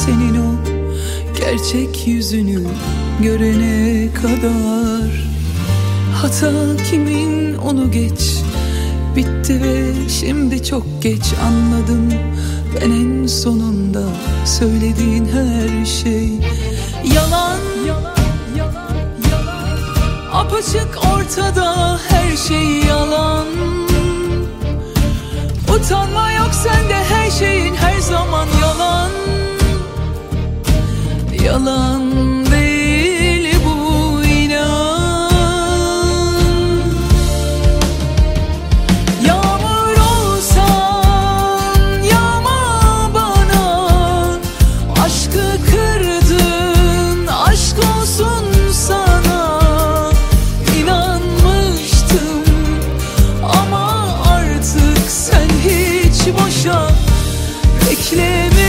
senin o gerçek yüzünü görene kadar. Hata kimin onu geç, bitti ve şimdi çok geç anladım. Ben en sonunda söylediğin her şey yalan, apaçık ortada her şey yalan. Utanma yok sende, her şeyin her zaman yalan. Yalan değil bu, inan. Yağmur olsan yağma bana, aşkı kırdın, aşk olsun sana. İnanmıştım ama artık sen hiç boşa bekleme.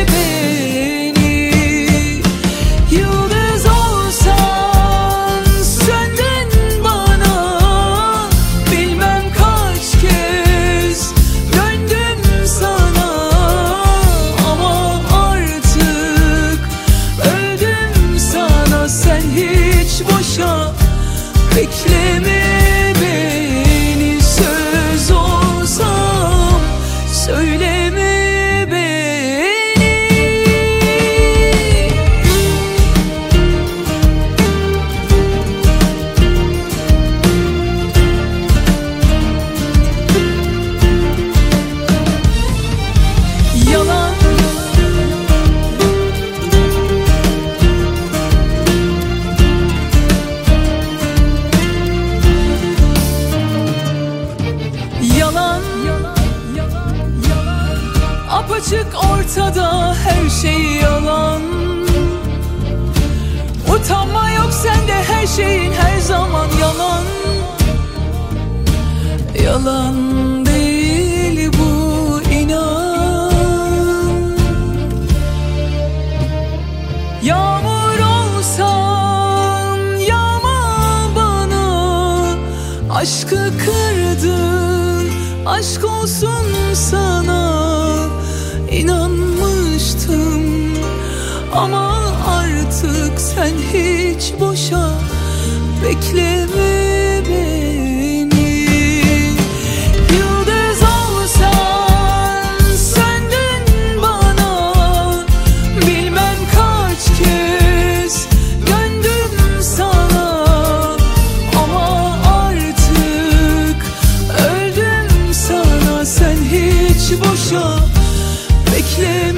Bekleme beni, söz olsam söyleme beni. Yalan, apaçık ortada her şey yalan. Utanma yok sende, her şeyin her zaman yalan. Yalan değil bu, inan. Yağmur olsan yağma bana, aşkı kırdın, aşk olsun sana. İnanmıştım ama artık sen hiç boşa bekleme beni. Yıldız olsan sendin bana, bilmem kaç kez döndüm sana. Ama artık öldüm sana, sen hiç boşa bekleme.